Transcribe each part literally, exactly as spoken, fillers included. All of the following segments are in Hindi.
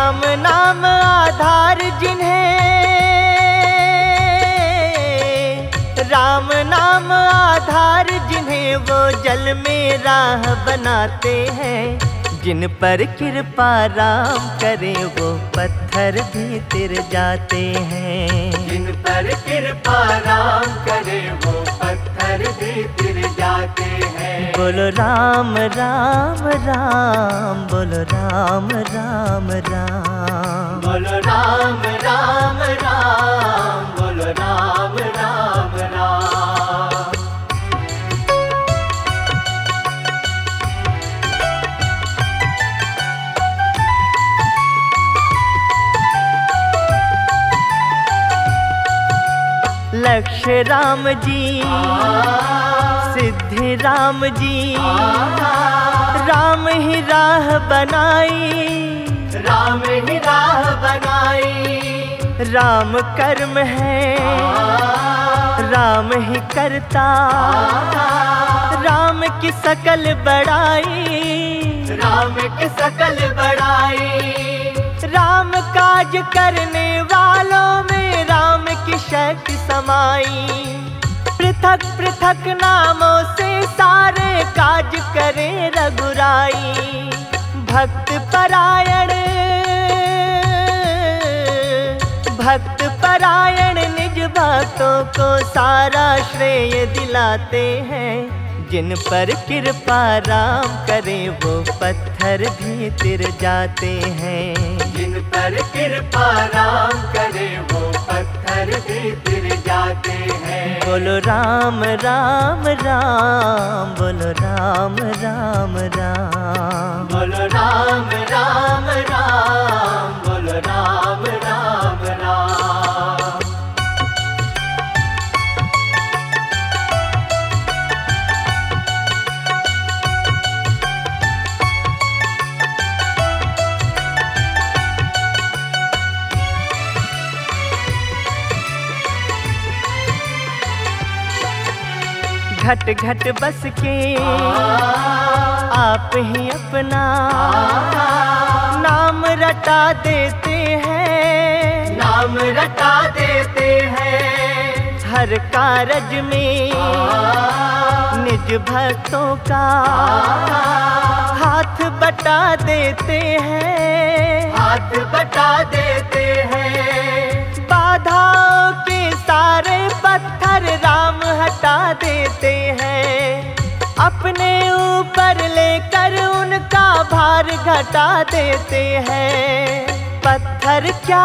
राम नाम आधार जिन्हें, राम नाम आधार जिन्हें वो जल में राह बनाते हैं। जिन पर कृपा राम करे वो पत्थर भी तिर जाते हैं। जिन पर कृपा राम करे वो पत्थर भी तिर जाते हैं। बोलो राम राम राम, बोलो राम राम राम, बोलो राम राम राम, बोलो राम राम राम। लक्ष्य राम जी, सिद्धि राम जी, राम ही राह बनाई, राम ही राह बनाई। राम कर्म है राम ही करता, राम की सकल बड़ाई, राम की सकल बड़ाई। राम काज करने वालों में राम की शक्ति समाई। पृथक पृथक नामों से सारे काज करे रघुराई। भक्त परायण, भक्त परायण निज भक्तों को सारा श्रेय दिलाते हैं। जिन पर कृपा राम करे वो पत्थर भी तिर जाते हैं। जिन पर कृपा राम करे वो पत्थर भी तिर जाते हैं। बोलो राम राम राम, बोलो राम राम राम, बोलो राम राम राम, बोलो राम राम राम। घट घट बस के आप ही अपना नाम रटा देते हैं। नाम रटा देते हैं। हर कारज में निज भक्तों का हाथ बटा देते हैं। हाथ बटा देते हैं। बाधाओं के सारे पत्थर राम हटा देते हैं। अपने ऊपर लेकर उनका भार घटा देते हैं। पत्थर क्या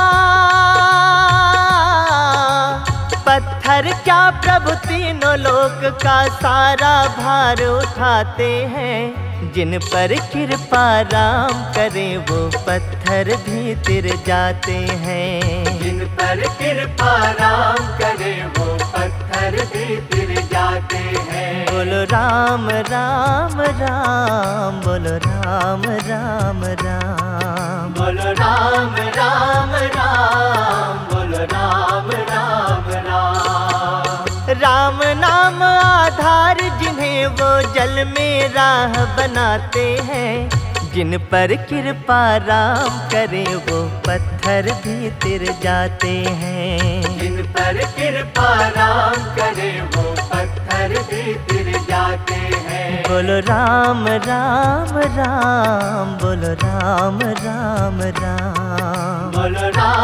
पत्थर क्या प्रभु तीनों लोक का सारा भार उठाते हैं। जिन पर कृपा राम करे वो पत्थर भी तिर जाते हैं। जिन पर कृपा राम करे वो पत्थर भी तिर जाते हैं। बोलो राम राम राम, बोलो राम राम राम, बोलो राम राम राम, बोलो राम राम राम। राम नाम आधार जिन्हें वो जल में राह बनाते हैं। जिन पर कृपा राम करे वो पत्थर भी तिर जाते हैं। जिन पर कृपा राम करे वो पत्थर भी तिर जाते हैं। बोलो राम राम राम, बोलो राम राम राम, बोलो राम